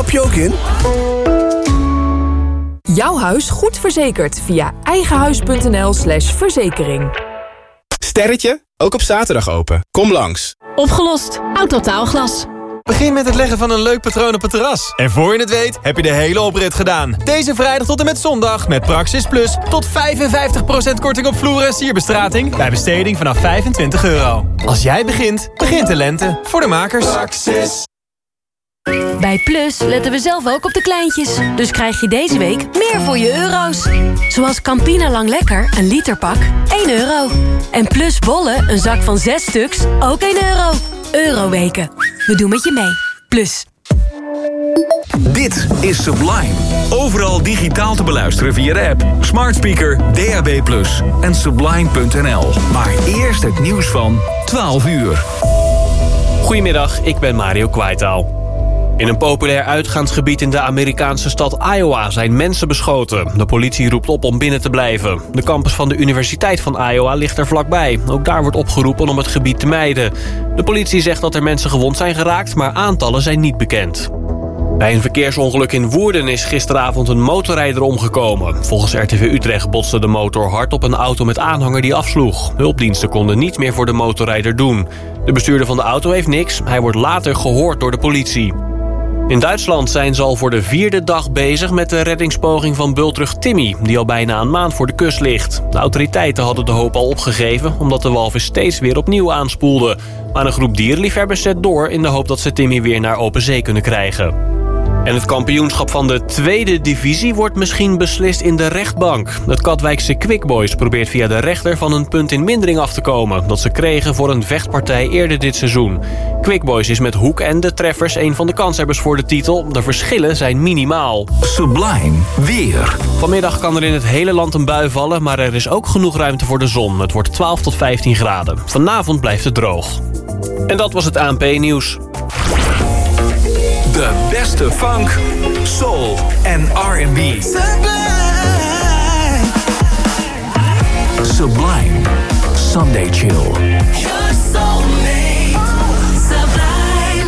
Stap je ook in? Jouw huis goed verzekerd via eigenhuis.nl/verzekering. Sterretje, ook op zaterdag open. Kom langs. Opgelost. Autotaalglas. Begin met het leggen van een leuk patroon op het terras. En voor je het weet, heb je de hele oprit gedaan. Deze vrijdag tot en met zondag met Praxis Plus tot 55% korting op vloer- en sierbestrating bij besteding vanaf €25. Als jij begint, begint de lente. Voor de makers. Praxis. Bij Plus letten we zelf ook op de kleintjes. Dus krijg je deze week meer voor je euro's. Zoals Campina Lang Lekker, een literpak, €1. En Plus bollen, een zak van 6 stuks, ook €1. Euroweken. We doen met je mee. Plus. Dit is Sublime. Overal digitaal te beluisteren via de app, smart speaker, DAB+ en sublime.nl. Maar eerst het nieuws van 12 uur. Goedemiddag, ik ben Mario Kwaitaal. In een populair uitgaansgebied in de Amerikaanse stad Iowa zijn mensen beschoten. De politie roept op om binnen te blijven. De campus van de Universiteit van Iowa ligt er vlakbij. Ook daar wordt opgeroepen om het gebied te mijden. De politie zegt dat er mensen gewond zijn geraakt, maar aantallen zijn niet bekend. Bij een verkeersongeluk in Woerden is gisteravond een motorrijder omgekomen. Volgens RTV Utrecht botste de motor hard op een auto met aanhanger die afsloeg. Hulpdiensten konden niets meer voor de motorrijder doen. De bestuurder van de auto heeft niks. Hij wordt later gehoord door de politie. In Duitsland zijn ze al voor de 4e dag bezig met de reddingspoging van bultrug Timmy, die al bijna een maand voor de kust ligt. De autoriteiten hadden de hoop al opgegeven, omdat de walvis steeds weer opnieuw aanspoelde. Maar een groep dierenliefhebbers zet door in de hoop dat ze Timmy weer naar open zee kunnen krijgen. En het kampioenschap van de 2e divisie wordt misschien beslist in de rechtbank. Het Katwijkse Quick Boys probeert via de rechter van een punt in mindering af te komen dat ze kregen voor een vechtpartij eerder dit seizoen. Quick Boys is met Hoek en de treffers een van de kanshebbers voor de titel. De verschillen zijn minimaal. Sublime weer. Vanmiddag kan er in het hele land een bui vallen, maar er is ook genoeg ruimte voor de zon. Het wordt 12 tot 15 graden. Vanavond blijft het droog. En dat was het ANP-nieuws. De beste funk, soul en R&B. Sublime Sunday Chill. Your soulmate, Sublime.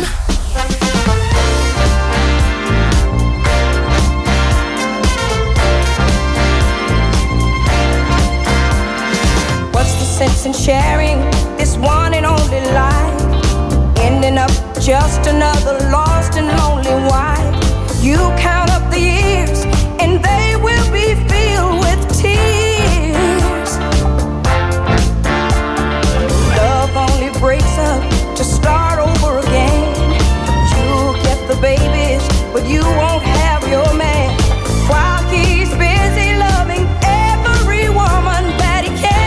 What's the sense in sharing this one and only life? Ending up just another lost and lonely wife. You count up the years and they will be filled with tears. Love only breaks up to start over again. You'll get the babies, but you won't have your man. While he's busy loving every woman that he can.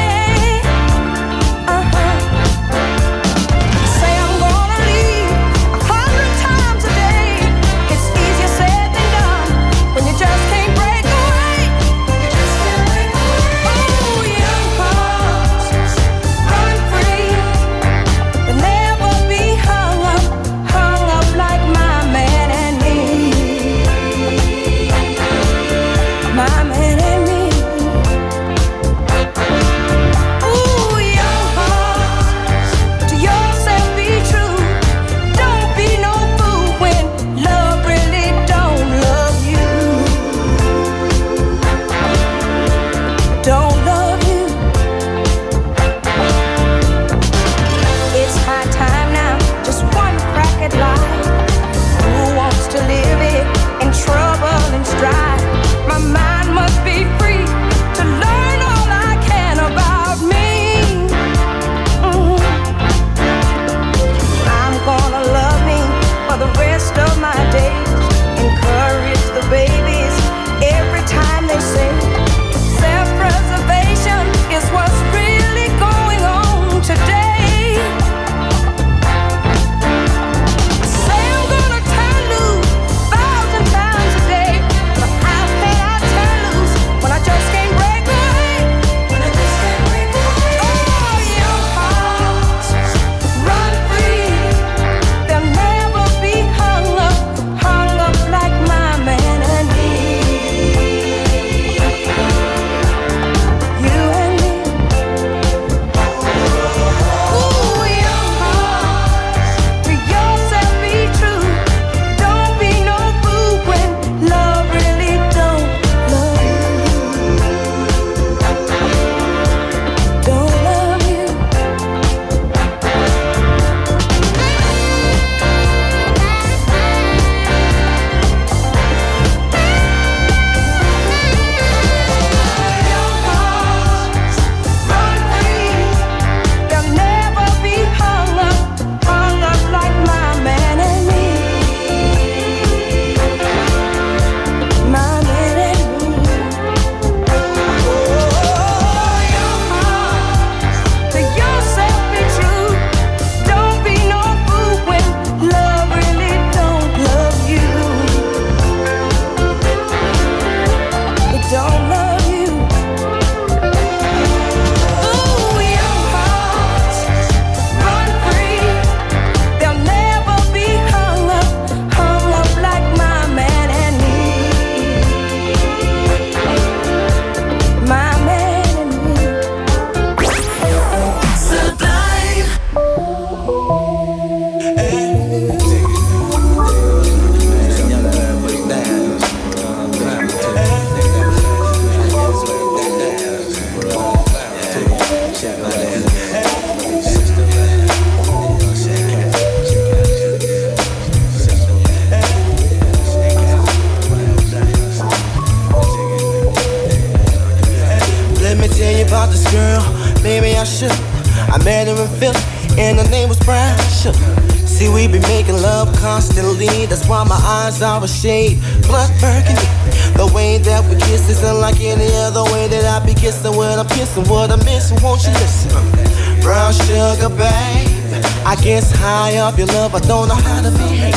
I should. I met her in Philly, and her name was Brown Sugar. See, we be making love constantly. That's why my eyes are a shade blood burgundy. The way that we kiss is unlike any other way that I be kissing when I'm kissing. What I'm missing, won't you listen? Brown sugar, babe. I guess high off your love, I don't know how to behave.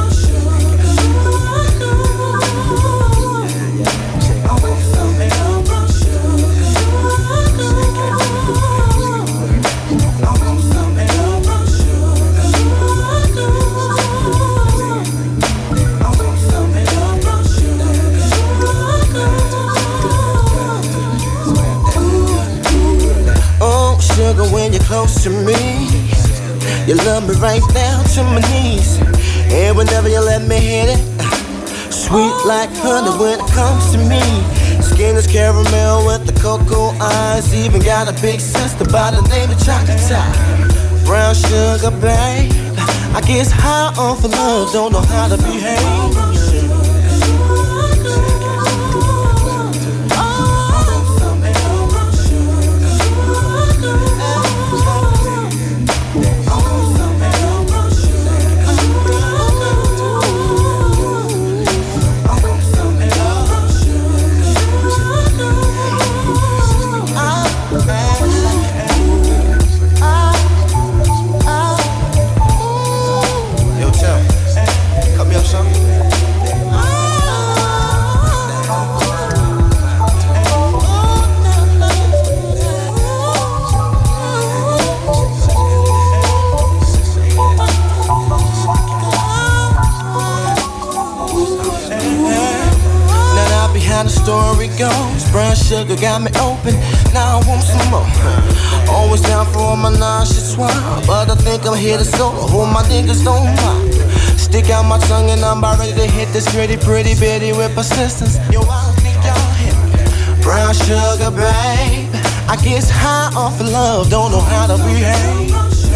Sugar, when you're close to me, you love me right down to my knees. And whenever you let me hit it, sweet like honey when it comes to me. Skin is caramel with the cocoa eyes. Even got a big sister by the name of Chocolate Top. Brown sugar, babe. I guess high off of love, don't know how to behave. Brown sugar got me open, now I want some more. Always down for my nauseous swine, but I think I'm here to solo. Who my niggas don't mind. Stick out my tongue and I'm about ready to hit this pretty bitty with persistence. Yo, I don't think y'all hit me. Brown sugar, babe. I guess high off of love, don't know how to behave.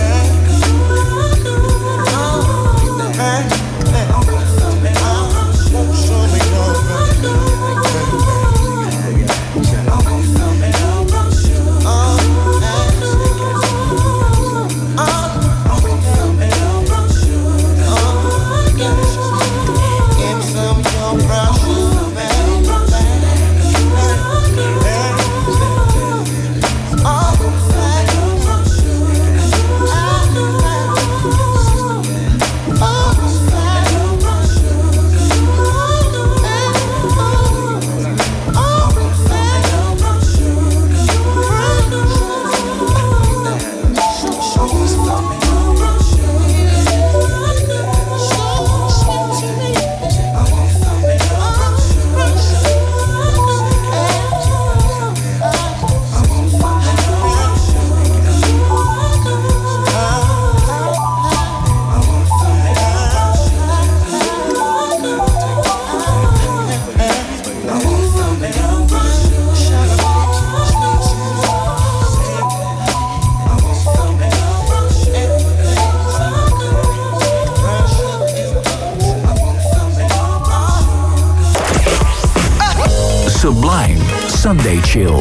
Sublime Sunday Chill.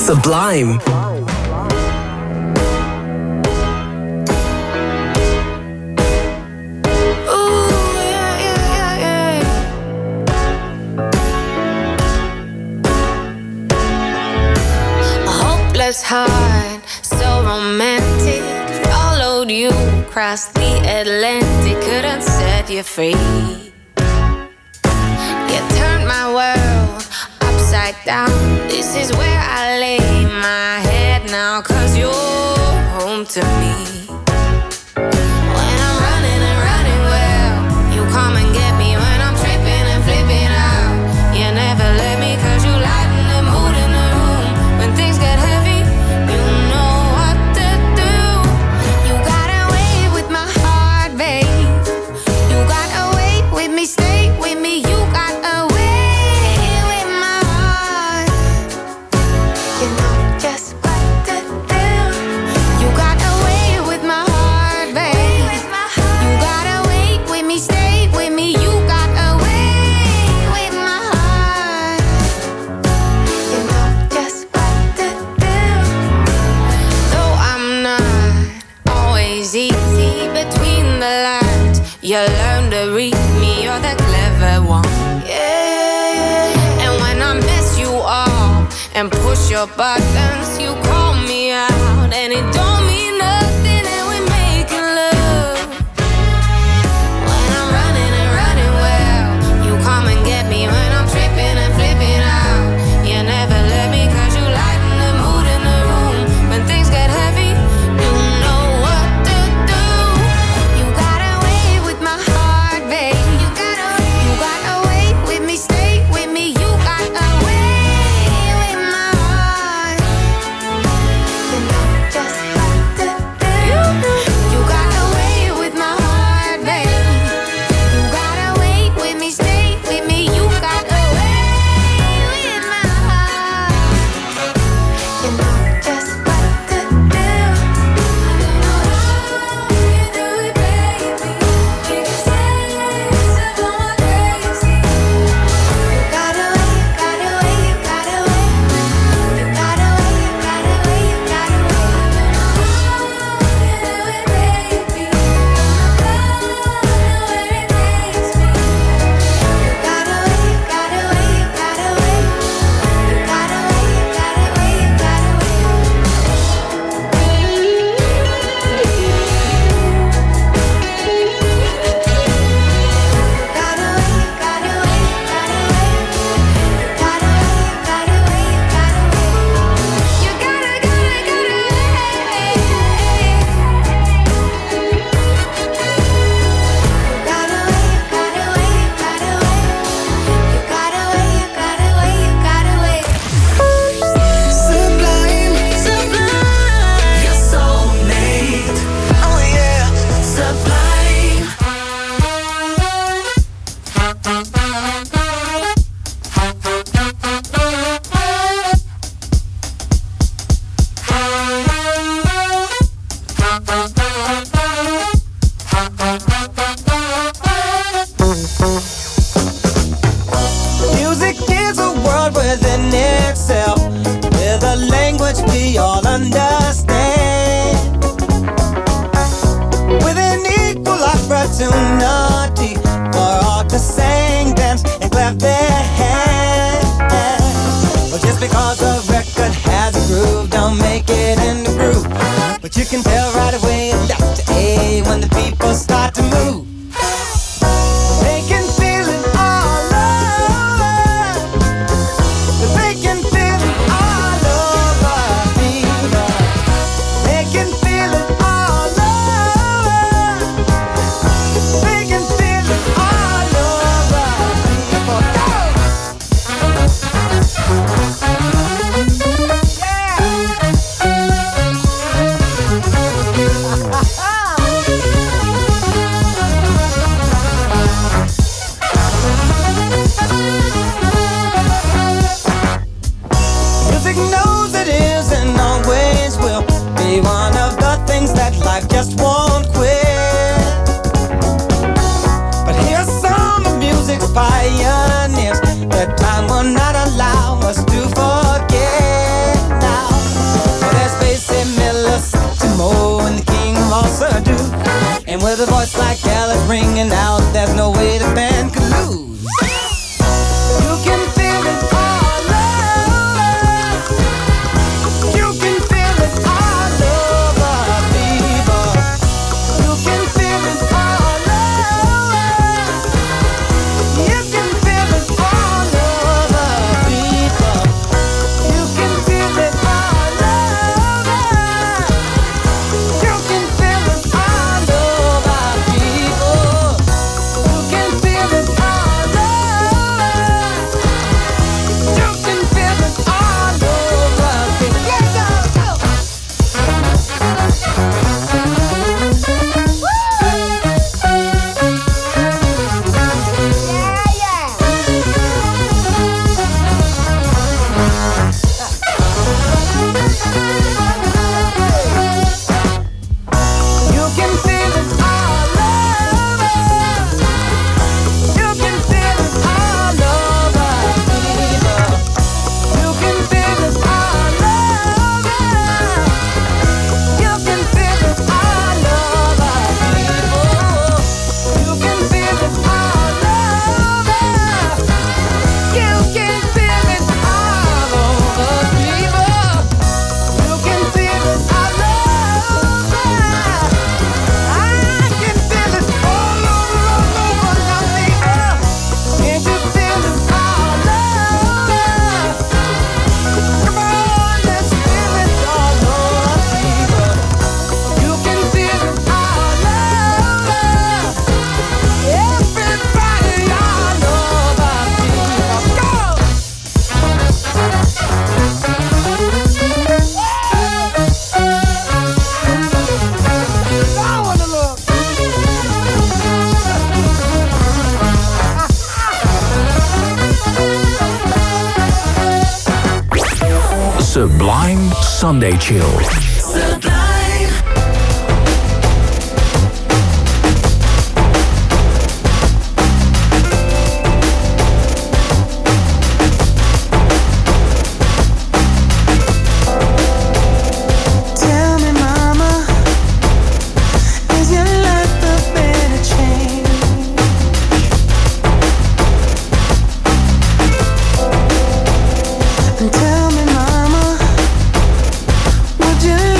Sublime. Heart, so romantic. Followed you across the Atlantic, couldn't set you free. You turned my world upside down. This is where I lay my head now, 'cause you're home to me. When I'm running and running well, you come and get me. When I'm tripping and flipping out, you never let me, 'cause you lighten the mood in the room. When things get heavy, stay with me, you got away with my heart. You know just what to do. You got away with my heart, babe. You got away with me, stay with me, you got away with my heart. You know just what to do. Though I'm not always easy between the lines, you learn to read me, you're the clever one. Yeah. And when I mess you up and push your buttons, you call me out, and it don't mean nothing, and we making love. When I'm running and running well, you come and get me. When I'm tripping and flipping out, you never let me, 'cause you lighten the mood in the room. When things get heavy, you know what to do. You got away with my heart, babe. You got away with me, stay with me. You got away with my heart. You know just what to do. You got away with my heart, babe. You got away with me, stay with me. You got away with my heart. You know just what to do. I don't know how you do it, baby. You can say it's so crazy. You got away, you got away, you got away. You got away, you got away, you got away. I don't know how you do it, baby. I don't know where it takes me. You got away, you got away, you got away. You got away, you got away, you got away. Sublime, sublime, your soulmate. Oh yeah, sublime. Music is a world within itself, with a language we all understand, with an equal opportunity for all to sing, dance, and clap their hands. But just because a record has a groove, don't make it in the groove. But you can tell right away left to A when the people start to move. They can feel it all over. They can feel it all over me. They can feel it all over. They can feel it all over me. Come on, go! Music knows it is and always will be one of the things that life just won't quit. But here's some of music's pioneers that time will not allow us to forget now. a voice like hell is ringing out. There's no way the band could lose. You can feel it all over. You can feel it all over, people. You can feel it all over. You can feel it all over, people. You can feel it all over. You can feel it all over, people. You can feel it all over. You can feel it all over, people. Yeah, go, go. You can feel it all over. You can feel it all over, people. You can feel it all over. You can feel it all over, people. You can feel it all over. You can feel it all over, people. You can feel it all over. I can feel it all over now, people. Can't you feel it all over? Come on, let's feel it all over, people. You can feel it all over. Everybody all over, people. Go! I wanna look. Sublime Sunday Chill. Sublime. Tell me, mama, is your life a better change? And tell me, mama, would you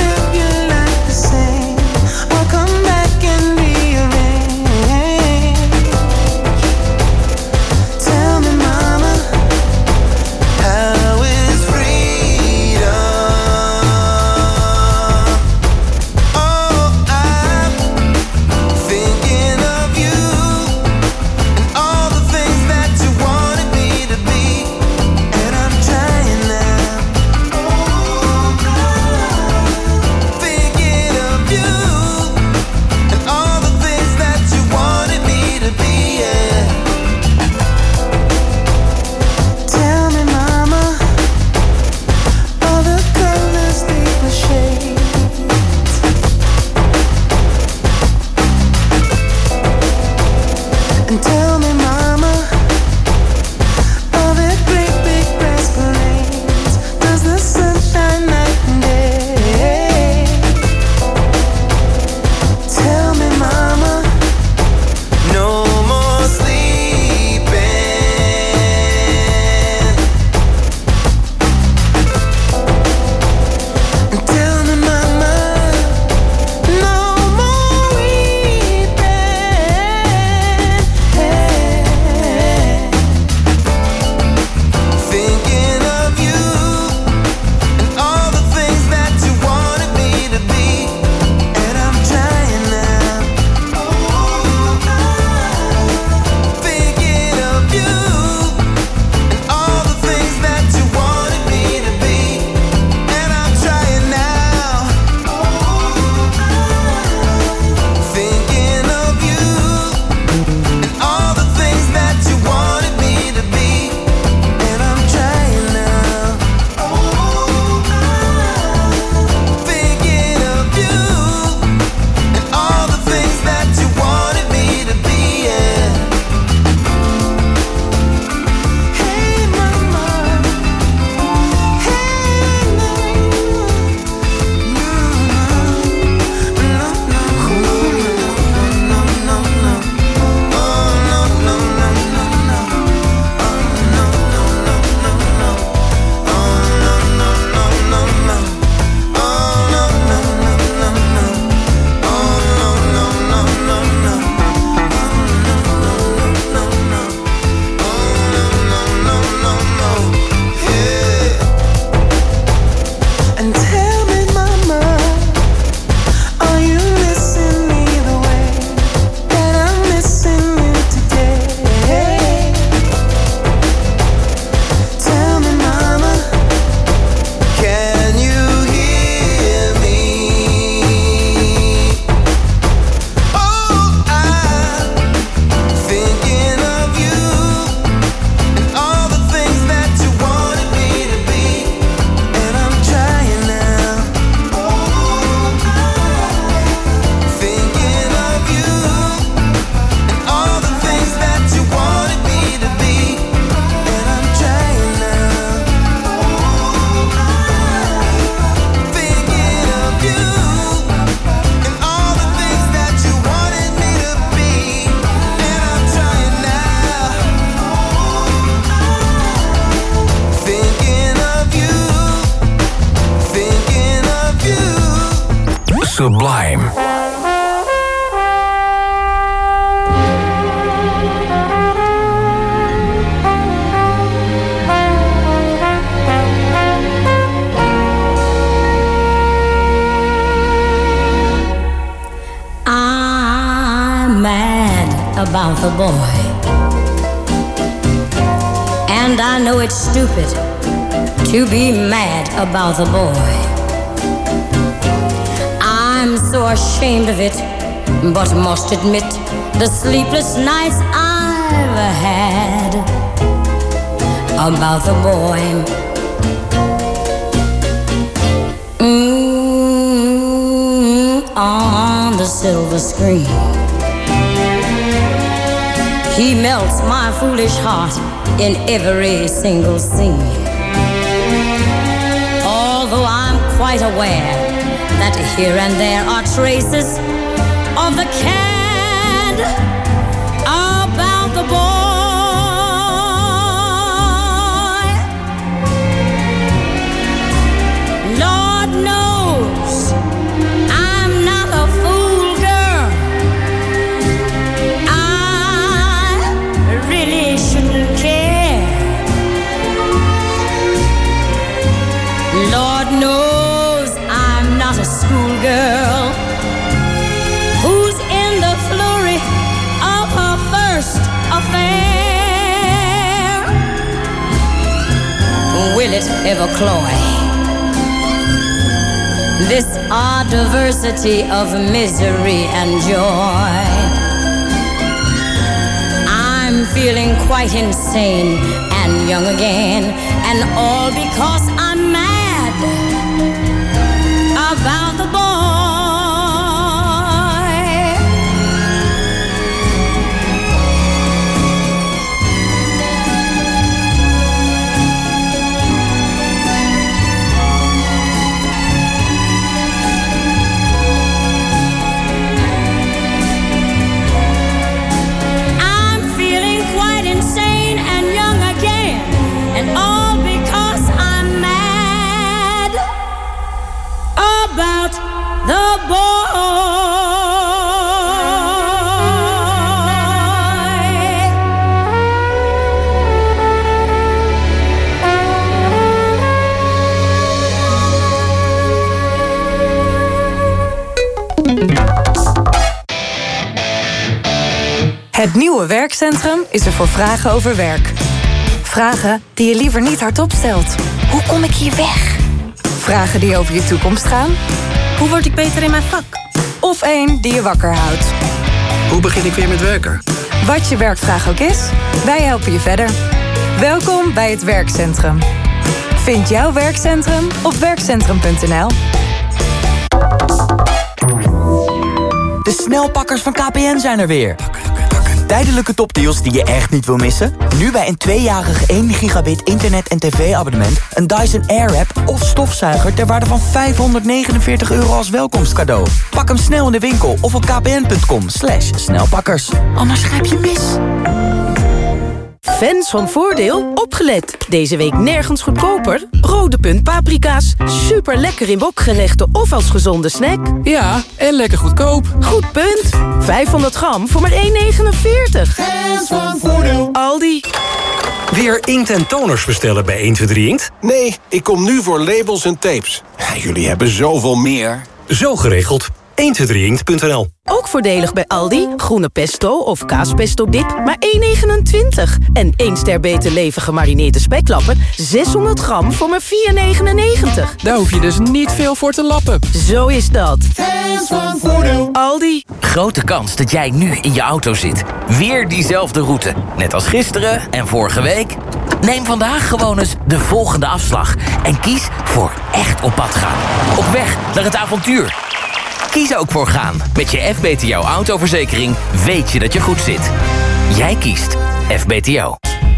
Sublime. I'm mad about the boy, and I know it's stupid to be mad about the boy. I'm so ashamed of it, but must admit the sleepless nights I've had about the boy. On the silver screen, he melts my foolish heart in every single scene. Although I'm quite aware that here and there are traces of the cad about the boy. Lord knows I'm not a fool, girl. I really shouldn't care. Lord knows I'm not a schoolgirl who's in the flurry of her first affair. Will it ever cloy this odd diversity of misery and joy? I'm feeling quite insane and young again, and all because I'm mad about the boy. I'm feeling quite insane and young again, and all because I'm mad about the boy. Het nieuwe werkcentrum is er voor vragen over werk. Vragen die je liever niet hardop stelt. Hoe kom ik hier weg? Vragen die over je toekomst gaan. Hoe word ik beter in mijn vak? Of één die je wakker houdt. Hoe begin ik weer met werken? Wat je werkvraag ook is, wij helpen je verder. Welkom bij het werkcentrum. Vind jouw werkcentrum op werkcentrum.nl. De snelpakkers van KPN zijn er weer. Tijdelijke topdeals die je echt niet wil missen? Nu bij een 2-jarig 1 gigabit internet- en tv-abonnement... een Dyson Airwrap of stofzuiger ter waarde van €549 als welkomstcadeau. Pak hem snel in de winkel of op kpn.com/snelpakkers. Anders grijp je mis. Fans van Voordeel, opgelet. Deze week nergens goedkoper. Rode Punt paprika's. Super lekker in wokgerechten of als gezonde snack. Ja, en lekker goedkoop. Goed punt. 500 gram voor maar €1,49. Fans van Voordeel. Aldi. Weer inkt en toners bestellen bij 123 Inkt? Nee, ik kom nu voor labels en tapes. Jullie hebben zoveel meer. Zo geregeld. 123inkt.nl. Ook voordelig bij Aldi. Groene pesto of kaaspesto dip, maar €1,29. En 1 ster beter leven gemarineerde speklappen, 600 gram voor maar €4,99. Daar hoef je dus niet veel voor te lappen. Zo is dat. Fans van Voordeel. Aldi. Grote kans dat jij nu in je auto zit. Weer diezelfde route. Net als gisteren en vorige week. Neem vandaag gewoon eens de volgende afslag. En kies voor echt op pad gaan. Op weg naar het avontuur. Kies ook voor gaan. Met je FBTO autoverzekering weet je dat je goed zit. Jij kiest FBTO.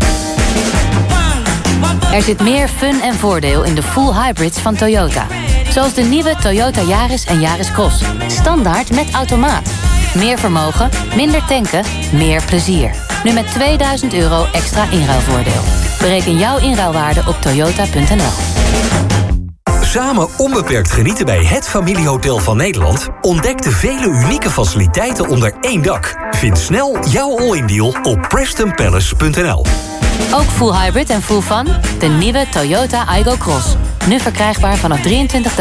Er zit meer fun en voordeel in de full hybrids van Toyota. Zoals de nieuwe Toyota Yaris en Yaris Cross. Standaard met automaat. Meer vermogen, minder tanken, meer plezier. Nu met €2000 extra inruilvoordeel. Bereken jouw inruilwaarde op toyota.nl. Samen onbeperkt genieten bij het familiehotel van Nederland? Ontdek de vele unieke faciliteiten onder één dak. Vind snel jouw all-in deal op PrestonPalace.nl. Ook full hybrid en full fun? De nieuwe Toyota Aygo Cross. Nu verkrijgbaar vanaf €23.750.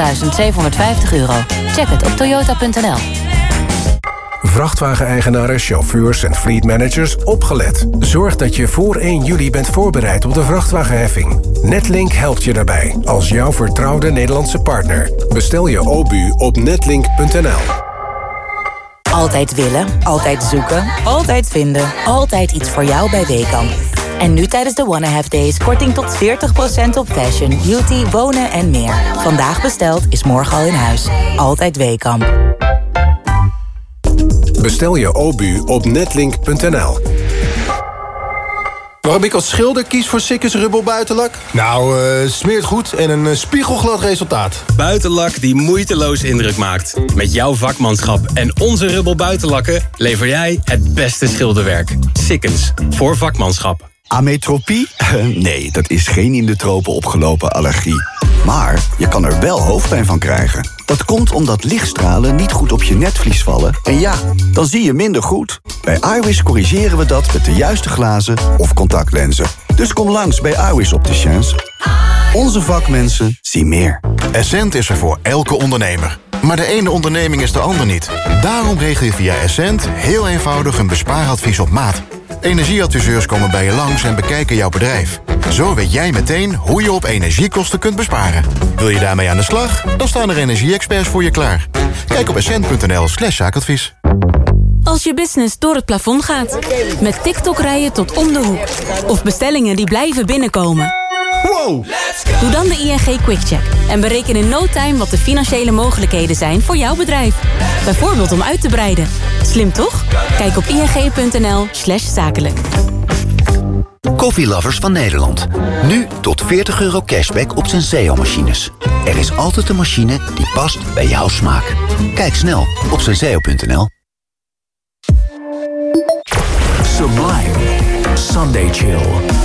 Check het op toyota.nl. Vrachtwageneigenaren, chauffeurs en fleetmanagers, opgelet. Zorg dat je voor 1 juli bent voorbereid op de vrachtwagenheffing. Netlink helpt je daarbij, als jouw vertrouwde Nederlandse partner. Bestel je OBU op netlink.nl. Altijd willen, altijd zoeken, altijd vinden. Altijd iets voor jou bij Weekamp. En nu tijdens de Wanna Have Days korting tot 40% op fashion, beauty, wonen en meer. Vandaag besteld is morgen al in huis. Altijd Weekamp. Bestel je OBU op netlink.nl. Waarom ik als schilder kies voor Sikkes Rubbel buitenlak? Nou, smeert goed en een spiegelglad resultaat. Buitenlak die moeiteloos indruk maakt. Met jouw vakmanschap en onze Rubbel buitenlakken lever jij het beste schilderwerk. Sikkens, voor vakmanschap. Ametropie? Nee, dat is geen in de tropen opgelopen allergie. Maar je kan er wel hoofdpijn van krijgen. Dat komt omdat lichtstralen niet goed op je netvlies vallen. En ja, dan zie je minder goed. Bij iWis corrigeren we dat met de juiste glazen of contactlenzen. Dus kom langs bij iWis Opticians. Onze vakmensen zien meer. Essent is er voor elke ondernemer. Maar de ene onderneming is de ander niet. Daarom regel je via Essent heel eenvoudig een bespaaradvies op maat. Energieadviseurs komen bij je langs en bekijken jouw bedrijf. Zo weet jij meteen hoe je op energiekosten kunt besparen. Wil je daarmee aan de slag? Dan staan er energie-experts voor je klaar. Kijk op essent.nl/zaakadvies. Als je business door het plafond gaat. Met TikTok-rijen tot om de hoek. Of bestellingen die blijven binnenkomen. Wow! Doe dan de ING QuickCheck. En bereken in no time wat de financiële mogelijkheden zijn voor jouw bedrijf. Bijvoorbeeld om uit te breiden. Slim toch? Kijk op ing.nl/zakelijk. Koffielovers van Nederland. Nu tot €40 cashback op Senseo-machines. Er is altijd een machine die past bij jouw smaak. Kijk snel op senseo.nl. Sublime. Sunday Chill.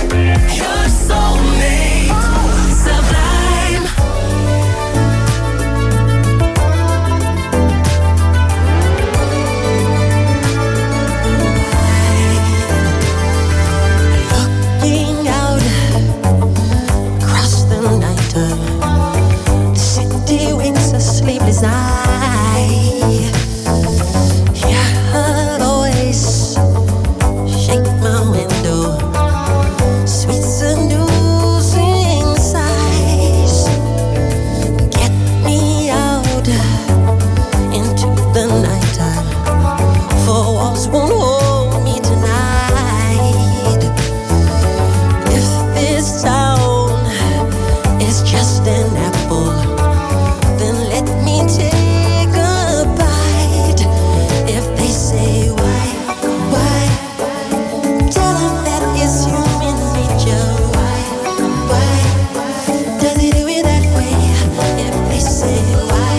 Sleepless night. Yeah, I'll always shake my window. Sweet seducing sighs. Get me out into the nighttime. For walls won't hold me tonight. If this town is just an apple, take a bite. If they say why, tell them that it's human nature. Why, does he do it that way? If they say why,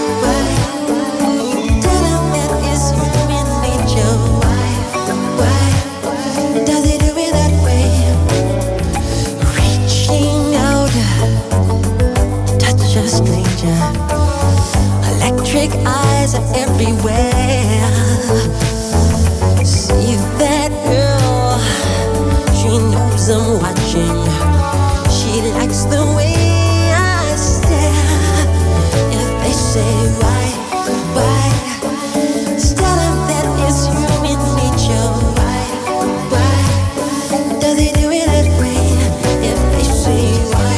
tell them that it's human nature. Why, does he do it that way? Reaching out, touch a stranger. Electric eyes are everywhere. See that girl, she knows I'm watching. She likes the way I stare. If they say why, tell them that it's human nature. Why, does he do it that way? If they say why,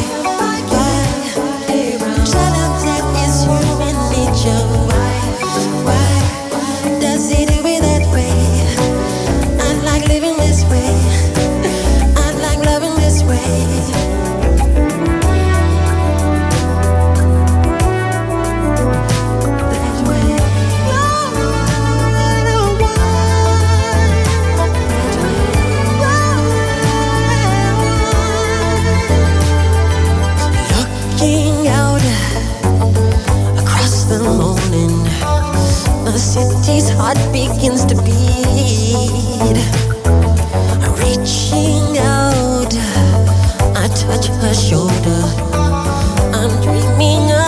tell them that it's human nature. Why does he do it that way? I'd like living this way. I'd like loving this way. That way. Looking out across the morning, the city's heart begins to beat. Reaching out, I touch her shoulder. I'm dreaming of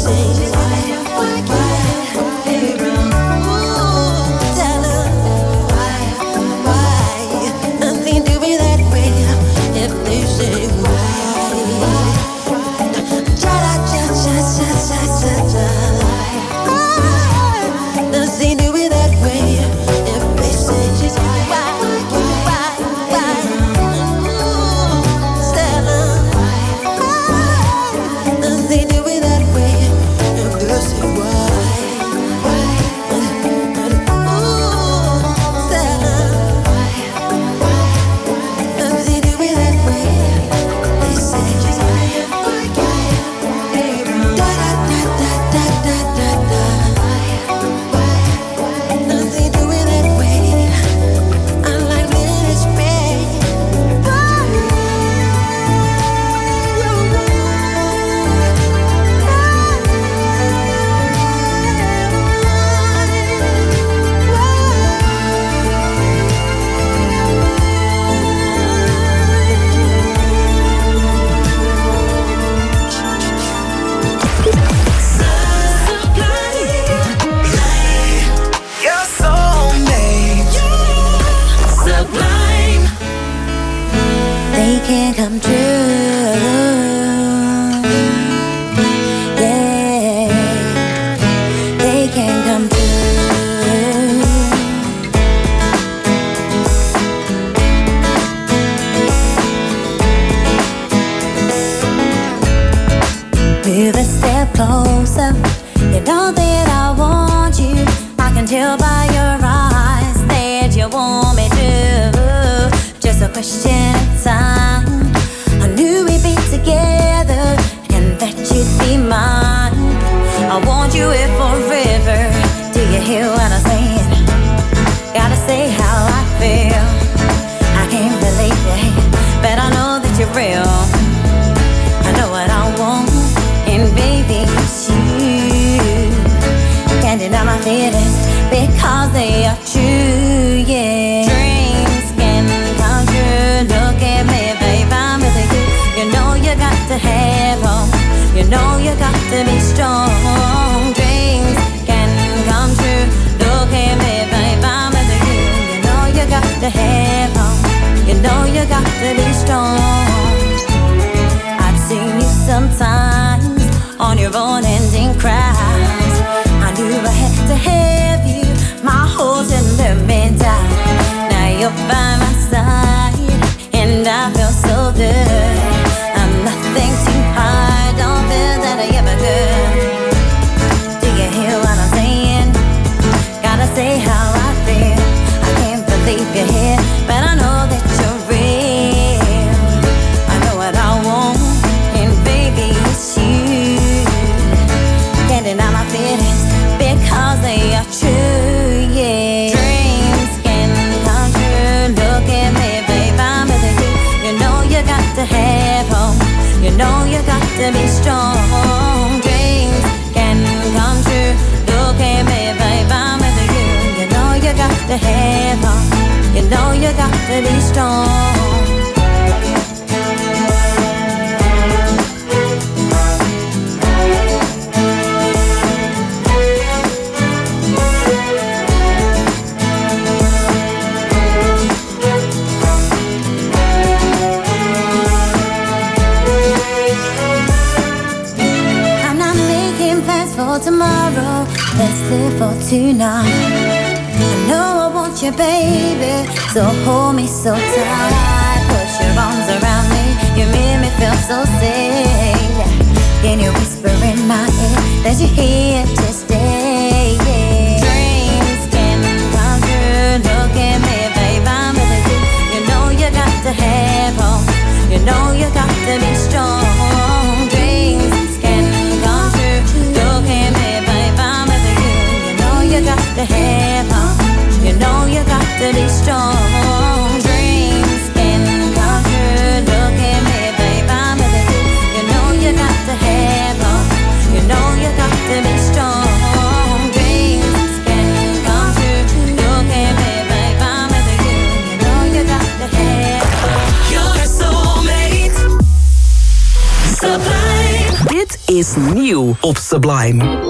Can't come true. Yeah, they can't come true. Move a step closer. You know that I want you. I can tell by your eyes that you want me to. Just a question of time. I knew we'd be together and that you'd be mine. I want you here forever. Do you hear what I'm saying? Gotta say how I feel. I can't believe it, but I know that you're real. I know what I want, and baby, it's you. Can't deny my feelings because they are true, yeah. Dreams can come true. Look at me, babe, I'm with you. You know you got to have hope. You know you got to be strong. Dreams can come true. Look at me, babe, I'm with you. You know you got to have hope. You know you got to be strong. I've seen you sometimes on your own ending cries. I knew I had to have you. My whole and let me down. Now you're by my side, and I feel so good. I'm nothing too hard, don't feel that I ever could. Do you hear what I'm saying? Gotta say how I feel. I can't believe you're here, but I know that you're real. I know what I want, and baby, it's you. Can't deny my feelings because they are true, yeah. Dreams can come true. Look at me, babe, I'm with you. You know you got to have hope. You know you got to be strong. Dreams can come true. Look at me, babe, I'm with you. You know you got to have hope. You know you got to be strong. For tomorrow, let's live for tonight. I know I want you, baby, so hold me so tight. Put your arms around me, you make me feel so safe. Then you whisper in my ear that you're here to stay, yeah. Dreams can come true. Look at me, babe, I'm with you. You know you got to have hope. You know you got to be strong. Dreams can come true. Look at me, babe, I'm with you. You know you got to have hope. You know you got to be strong. Dreams can come true. Look at me, babe, I'm with you. You know you got to have hope. You know you got to be strong. is nieuw op Sublime.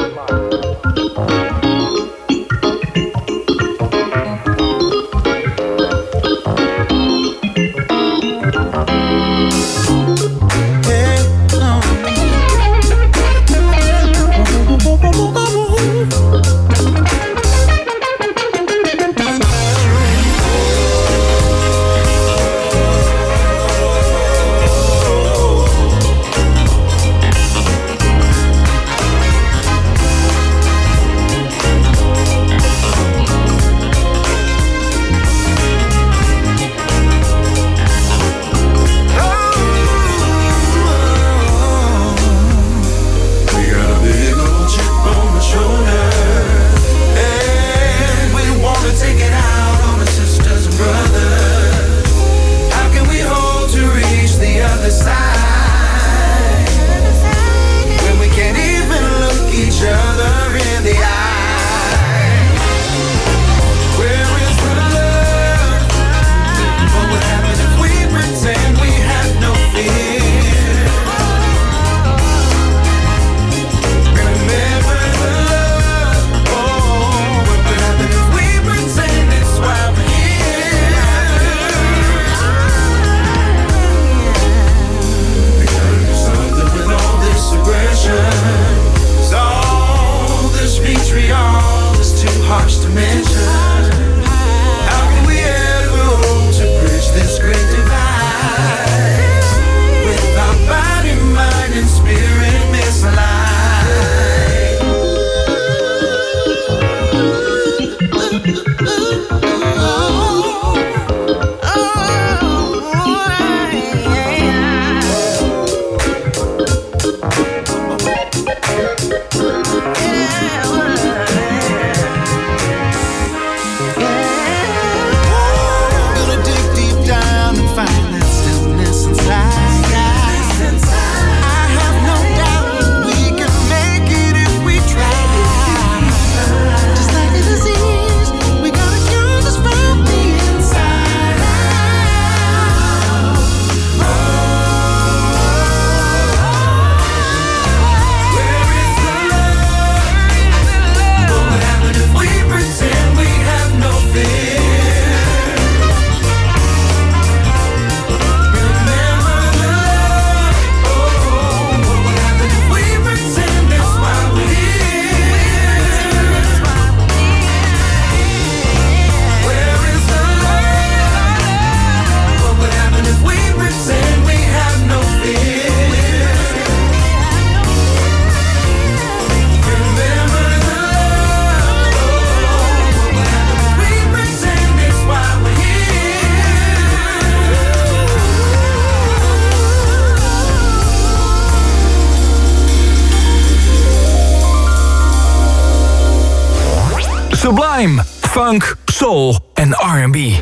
Sublime, funk, soul en R&B.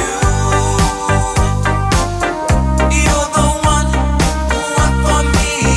You're the one for me.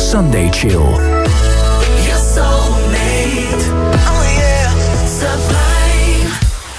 Sunday Chill. Your soulmate. Oh yeah. Sublime.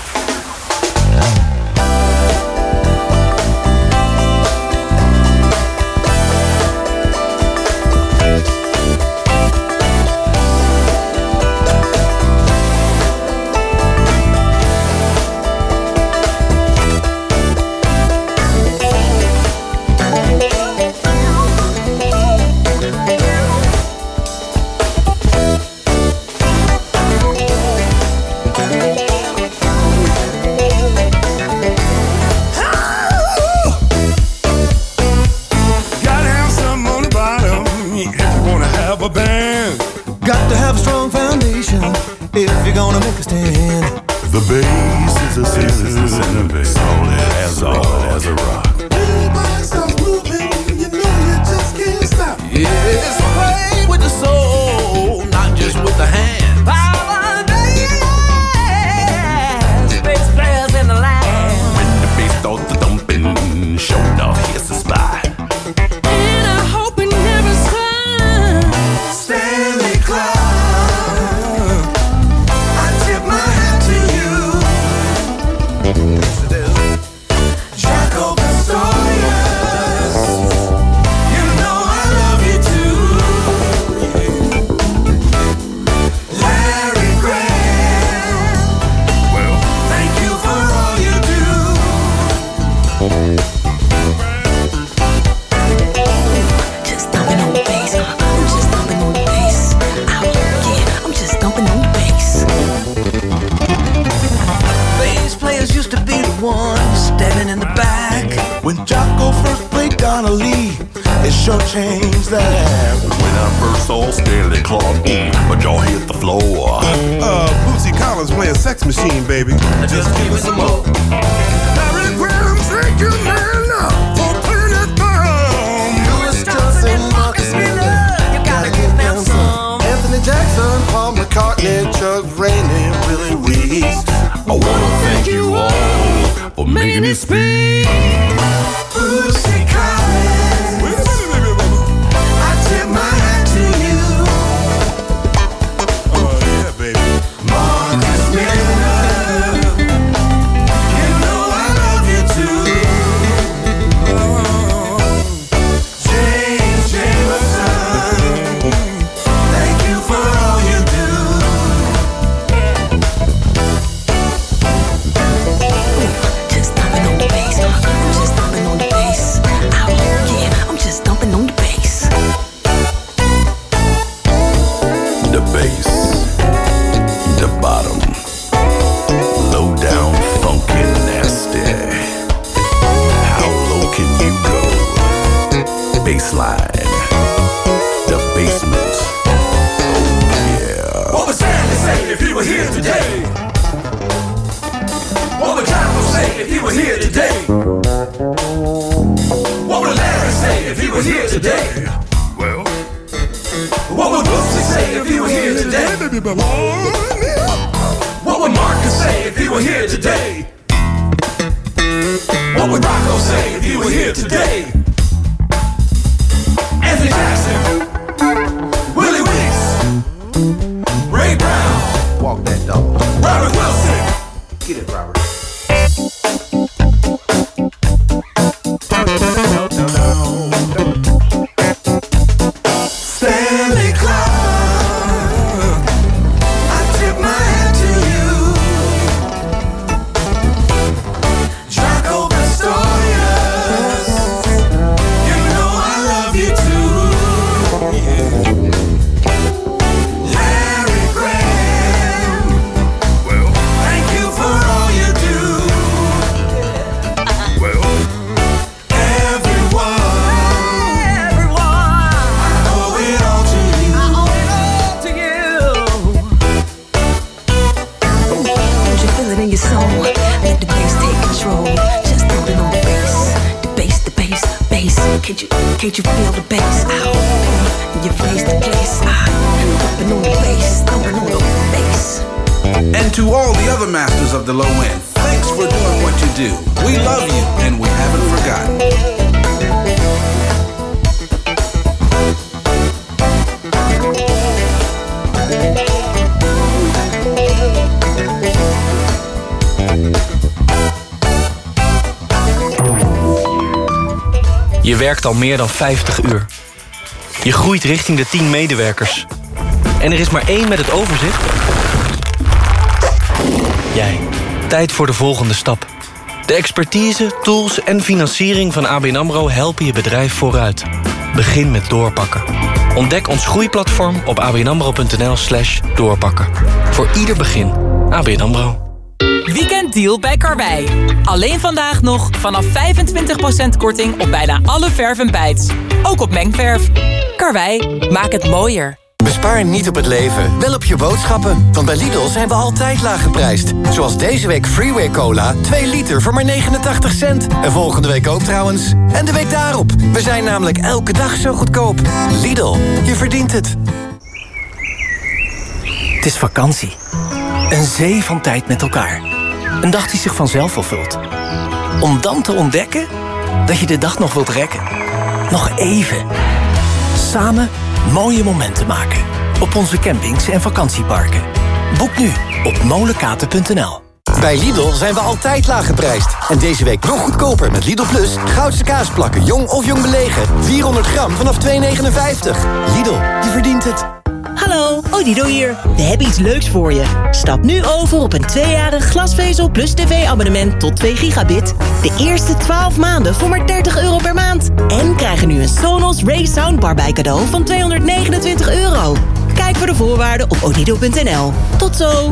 If you're gonna make a stand, the bass is a center, solid as a rock. Everybody starts moving, you know you just can't stop. Yes, play with the soul, not just with the hand. Power dance, bass players in the land. When the bass starts to thumping, show enough, here's the spot. And I hope it never stops. Stanley Clarke. When Jocko first played Donna Lee, it sure changed that. When I first saw Stanley Clarke, but y'all hit the floor. Bootsy Collins playing Sex Machine, baby. Just give us some more. Larry Graham, thank you, man, for playing that down. Louis Johnson, Marcus Miller, you gotta give them some. Anthony Jackson, Paul McCartney, Chuck Rainey, Willie Weeks. I wanna thank you all for making it speak. Bootsy Collins, wait a minute, baby. I tip my hat to you. Oh yeah, baby. Marcus Miller, you know I love you too. James Jamerson, thank you for all you do. Just stomping on the bass. I'm just stomping on the bass. Oh yeah, I'm just stomping on the bass. The bass, the bottom, low down, funky, nasty. How low can you go? Bassline, the basement. Oh yeah. What would Stanley say if he were here today? What would Jocko say if he was here today? What would Larry say if he was here today? Well, what would Bootsy say if he were here today? What would Marcus say if he were here today? What would Rocco say if he were here today? Anthony Jackson, Willie Weeks, Ray Brown, Walk that dog. Robert Wilson. Get it, Robert. Stanley Clarke, I tip my hat to you. Jocko Pastorius, you know I love you too. Larry Graham, well, thank you for all you do. well. Everyone, I owe it all to you. Don't you feel it in your soul? Let the bass take control. Just stomping on the bass. The bass, the bass, bass. Can't you feel the bass? Ow. In your face, the place. Stomping on the bass, stomping on the bass. And to all the other masters of the low end, thanks for doing what you do. We love you, and we haven't forgotten. werkt al meer dan 50 uur. Je groeit richting de 10 medewerkers. En er is maar één met het overzicht. Jij. Tijd voor de volgende stap. De expertise, tools en financiering van ABN AMRO helpen je bedrijf vooruit. Begin met doorpakken. Ontdek ons groeiplatform op abnamro.nl/doorpakken. Voor ieder begin. ABN AMRO. Weekenddeal bij Karwei. Alleen vandaag nog vanaf 25% korting op bijna alle verf en bijts. Ook op mengverf. Karwei, maak het mooier. Bespaar niet op het leven, wel op je boodschappen. Want bij Lidl zijn we altijd laag geprijsd. Zoals deze week Freeway Cola, 2 liter voor maar 89 cent. En volgende week ook trouwens. En de week daarop. We zijn namelijk elke dag zo goedkoop. Lidl, je verdient het. Het is vakantie. Een zee van tijd met elkaar. Een dag die zich vanzelf vervult. Om dan te ontdekken dat je de dag nog wilt rekken. Nog even. Samen mooie momenten maken. Op onze campings en vakantieparken. Boek nu op molenkaten.nl. Bij Lidl zijn we altijd laag geprijsd. En deze week nog goedkoper met Lidl Plus. Goudse kaasplakken, jong of jong belegen. 400 gram vanaf 2,59. Lidl, je verdient het. Hallo, Odido hier. We hebben iets leuks voor je. Stap nu over op een 2-jarig glasvezel plus tv-abonnement tot 2 gigabit. De eerste 12 maanden voor maar €30 per maand. En krijg er nu een Sonos Ray Soundbar bij cadeau van €229. Kijk voor de voorwaarden op odido.nl. Tot zo.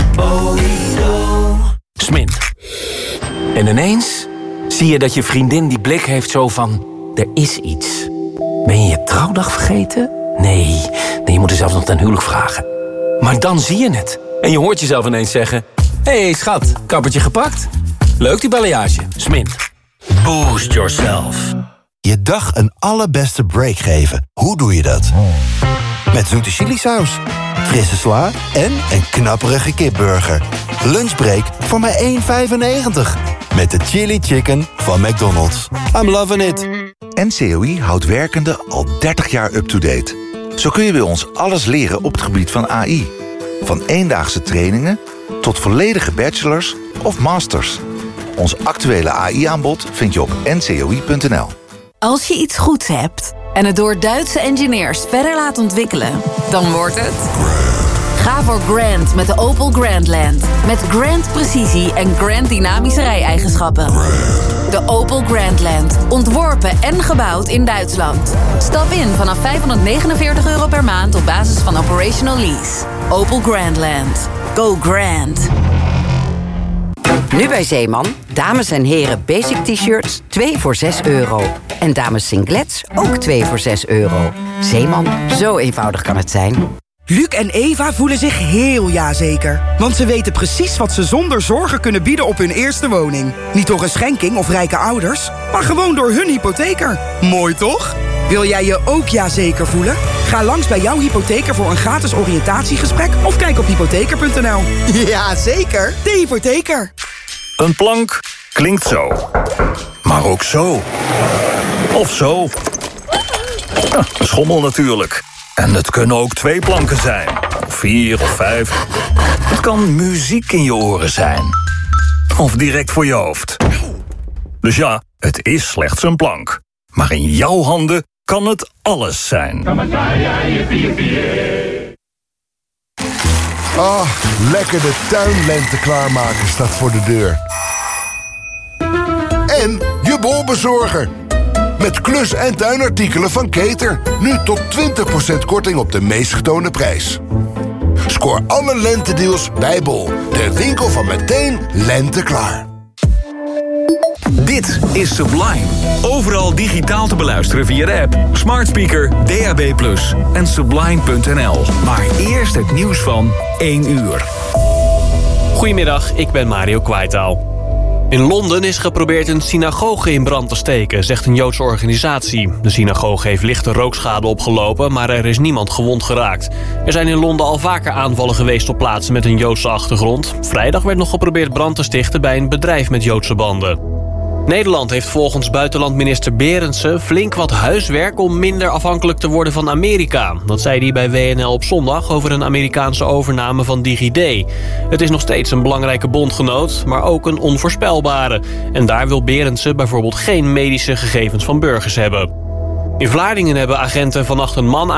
Smint. En ineens zie je dat je vriendin die blik heeft zo van... er is iets. Ben je je trouwdag vergeten? Nee, je moet er zelfs nog ten huwelijk vragen. Maar dan zie je het. En je hoort jezelf ineens zeggen... Hé, schat, kappertje gepakt? Leuk die balayage. Smint. Boost yourself. Je dag een allerbeste break geven. Hoe doe je dat? Met zoete chilisaus, frisse sla en een knapperige kipburger. Lunchbreak voor maar €1,95. Met de chili chicken van McDonald's. I'm loving it. NCOI houdt werkenden al 30 jaar up-to-date. Zo kun je bij ons alles leren op het gebied van AI. Van eendaagse trainingen tot volledige bachelors of masters. Ons actuele AI-aanbod vind je op ncoi.nl. Als je iets goeds hebt en het door Duitse engineers verder laat ontwikkelen, dan wordt het... Ga voor Grand met de Opel Grandland. Met Grand precisie en Grand dynamische rij-eigenschappen. De Opel Grandland. Ontworpen en gebouwd in Duitsland. Stap in vanaf €549 per maand op basis van operational lease. Opel Grandland. Go Grand. Nu bij Zeeman, dames en heren basic t-shirts 2 voor €6. En dames singlets ook 2 voor €6. Zeeman, zo eenvoudig kan het zijn. Luc en Eva voelen zich heel jazeker. Want ze weten precies wat ze zonder zorgen kunnen bieden op hun eerste woning. Niet door een schenking of rijke ouders, maar gewoon door hun hypotheker. Mooi toch? Wil jij je ook jazeker voelen? Ga langs bij jouw hypotheker voor een gratis oriëntatiegesprek of kijk op hypotheker.nl. Ja, zeker. De hypotheker. Een plank klinkt zo. Maar ook zo. Of zo. Ja, een schommel natuurlijk. En het kunnen ook 2 planken zijn. Of 4 of 5. Het kan muziek in je oren zijn. Of direct voor je hoofd. Dus ja, het is slechts een plank. Maar in jouw handen kan het alles zijn. Ah, lekker de tuinlente klaarmaken staat voor de deur. En je bolbezorger. Met klus- en tuinartikelen van Keter. Nu tot 20% korting op de meest getoonde prijs. Scoor alle lentedeals bij Bol. De winkel van meteen lente klaar. Dit is Sublime. Overal digitaal te beluisteren via de app, smart speaker, DAB+ en sublime.nl. Maar eerst het nieuws van 1 uur. Goedemiddag, ik ben Mario Kwaitaal. In Londen is geprobeerd een synagoge in brand te steken, zegt een Joodse organisatie. De synagoge heeft lichte rookschade opgelopen, maar er is niemand gewond geraakt. Er zijn in Londen al vaker aanvallen geweest op plaatsen met een Joodse achtergrond. Vrijdag werd nog geprobeerd brand te stichten bij een bedrijf met Joodse banden. Nederland heeft volgens buitenlandminister Berendsen flink wat huiswerk om minder afhankelijk te worden van Amerika. Dat zei hij bij WNL op zondag over een Amerikaanse overname van DigiD. Het is nog steeds een belangrijke bondgenoot, maar ook een onvoorspelbare. En daar wil Berendsen bijvoorbeeld geen medische gegevens van burgers hebben. In Vlaardingen hebben agenten vannacht een man